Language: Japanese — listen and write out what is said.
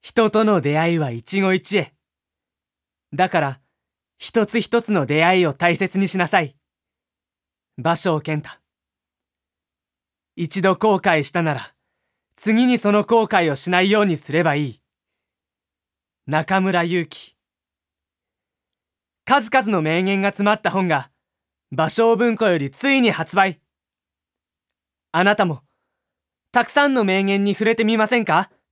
人との出会いは一期一会。だから、一つ一つの出会いを大切にしなさい。芭蕉健太。一度後悔したなら、次にその後悔をしないようにすればいい。中村祐樹。数々の名言が詰まった本が、芭蕉文庫よりついに発売。あなたも、たくさんの名言に触れてみませんか？